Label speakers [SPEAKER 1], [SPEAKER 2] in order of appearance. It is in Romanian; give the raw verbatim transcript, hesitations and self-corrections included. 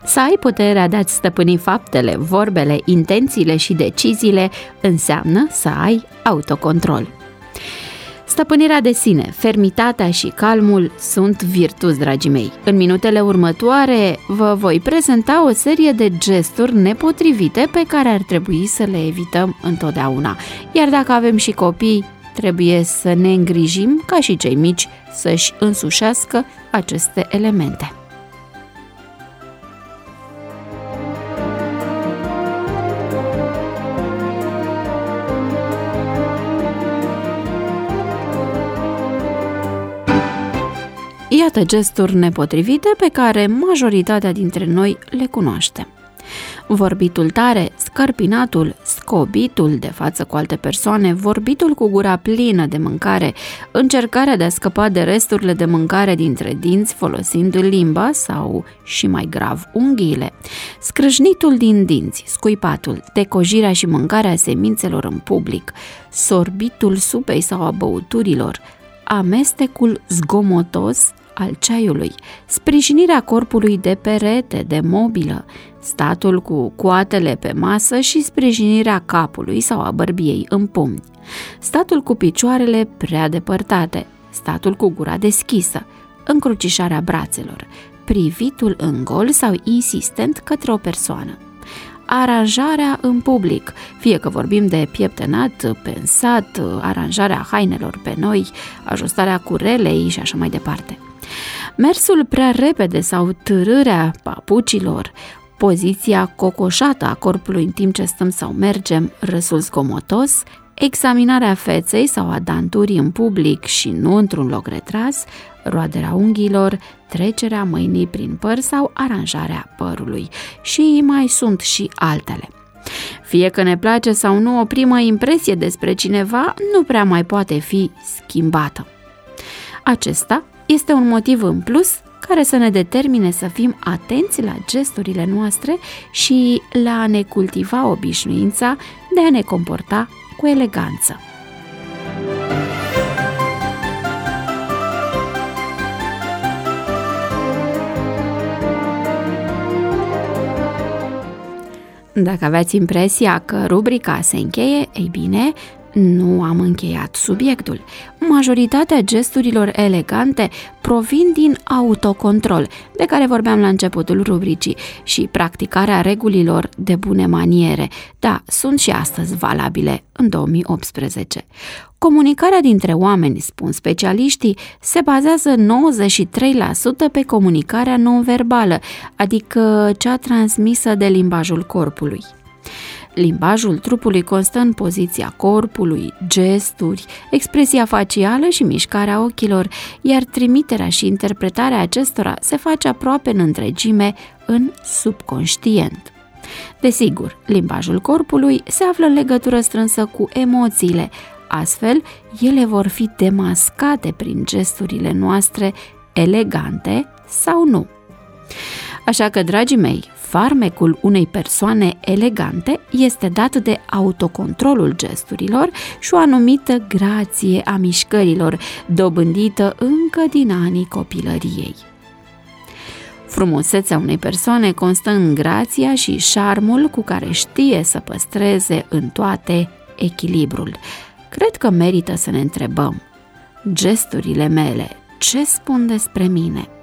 [SPEAKER 1] Să ai puterea de a-ți stăpâni faptele, vorbele, intențiile și deciziile înseamnă să ai autocontrol. Stăpânirea de sine, fermitatea și calmul sunt virtuți, dragii mei. În minutele următoare vă voi prezenta o serie de gesturi nepotrivite pe care ar trebui să le evităm întotdeauna. Iar dacă avem și copii, trebuie să ne îngrijim ca și cei mici să-și însușească aceste elemente. Iată gesturi nepotrivite pe care majoritatea dintre noi le cunoaștem. Vorbitul tare, scărpinatul, scobitul de față cu alte persoane, vorbitul cu gura plină de mâncare, încercarea de a scăpa de resturile de mâncare dintre dinți folosind limba sau, și mai grav, unghiile, scrâșnitul din dinți, scuipatul, decojirea și mâncarea semințelor în public, sorbitul supei sau a băuturilor, amestecul zgomotos al ceaiului, sprijinirea corpului de perete, de mobilă, statul cu coatele pe masă și sprijinirea capului sau a bărbiei în pumni, statul cu picioarele prea depărtate, statul cu gura deschisă, încrucișarea brațelor, privitul în gol sau insistent către o persoană, aranjarea în public, fie că vorbim de pieptănat, pensat, aranjarea hainelor pe noi, ajustarea curelei și așa mai departe. Mersul prea repede sau târârea papucilor, poziția cocoșată a corpului în timp ce stăm sau mergem, râsul zgomotos, examinarea feței sau a danturii în public și nu într-un loc retras, roaderea unghiilor, trecerea mâinii prin păr sau aranjarea părului și mai sunt și altele. Fie că ne place sau nu, o primă impresie despre cineva nu prea mai poate fi schimbată. Acesta este un motiv în plus care să ne determine să fim atenți la gesturile noastre și la a ne cultiva obișnuința de a ne comporta cu eleganță. Dacă aveați impresia că rubrica se încheie, ei bine, nu am încheiat subiectul. Majoritatea gesturilor elegante provin din autocontrol, de care vorbeam la începutul rubricii, și practicarea regulilor de bune maniere. Da, sunt și astăzi valabile, în două mii optsprezece. Comunicarea dintre oameni, spun specialiștii, se bazează nouăzeci și trei la sută pe comunicarea non-verbală, adică cea transmisă de limbajul corpului. Limbajul trupului constă în poziția corpului, gesturi, expresia facială și mișcarea ochilor, iar trimiterea și interpretarea acestora se face aproape în întregime în subconștient. Desigur, limbajul corpului se află în legătură strânsă cu emoțiile, astfel ele vor fi demascate prin gesturile noastre elegante sau nu. Așa că, dragii mei, farmecul unei persoane elegante este dat de autocontrolul gesturilor și o anumită grație a mișcărilor, dobândită încă din anii copilăriei. Frumusețea unei persoane constă în grația și șarmul cu care știe să păstreze în toate echilibrul. Cred că merită să ne întrebăm: gesturile mele ce spun despre mine?